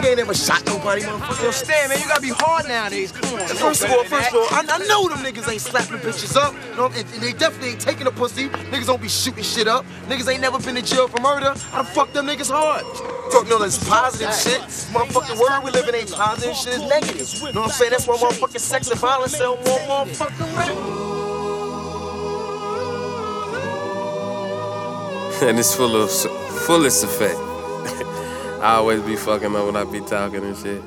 Nigga ain't never shot nobody, motherfucker. Yo, Stan, man, you gotta be hard nowadays. Come on. First of all, I know them niggas ain't slapping bitches up. You know, and they definitely ain't taking a pussy. Niggas don't be shooting shit up. Niggas ain't never been in jail for murder. I done fucked them niggas hard. Talking all this positive shit. Motherfucking world we live in ain't positive, shit is negative. You know what I'm saying? That's why motherfucking sex and violence sell more motherfucking records. And it's fullest effect. I always be fucking up when I be talking and shit.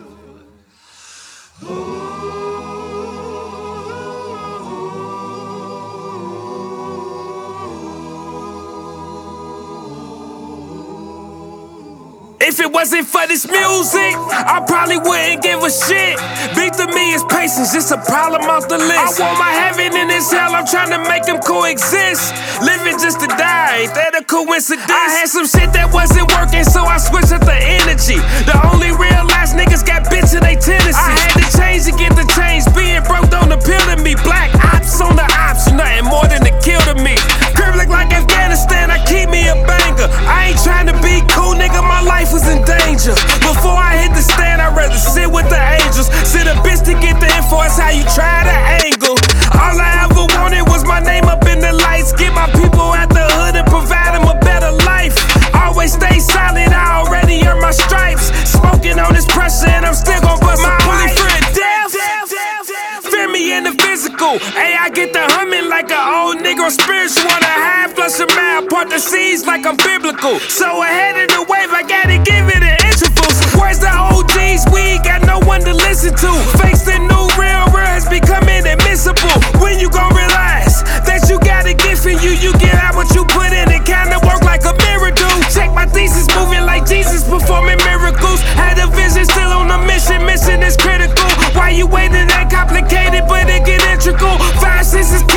If it wasn't for this music, I probably wouldn't give a shit. Big to me is patience, it's a problem off the list. I want my heaven in this hell, I'm trying to make them coexist. Living just to die, ain't that a coincidence? I had some shit that wasn't working, so I switched up the energy. The only real ass niggas got bitch in they tendencies. I had to change to get the change, being broke don't appeal to me. Black ops on the ops, nothing more than a kill to me. Crib look like Afghanistan, I keep me a banger. I ain't trying to be cool, nigga, my life was in danger. Before I hit the stand, I'd rather sit with the angels. Sit a bitch to get the info, it's how you try to angle. All I ever wanted was my name up in the lights. Get my people out the hood and provide them a better life. Always stay solid, I already earned my stripes. Smoking on this pressure and I'm still gon' bust my only friend death. Fear me in the physical. Hey, I get the humming like an old nigga spiritual. On a half flush of mouth, part the seas like I'm biblical. So ahead of the wave, I gotta give it an intervals. Where's the OGs? We ain't got no one to listen to. Fakes the new real has become inadmissible. When you gon' realize that you got a gift in you, you get out what you put in. It kinda work like a mirror do. Check my thesis, moving like Jesus, performing miracles. Had a vision, still on a mission. Mission is critical. Why you waiting? That complicated, but it get integral. 5 senses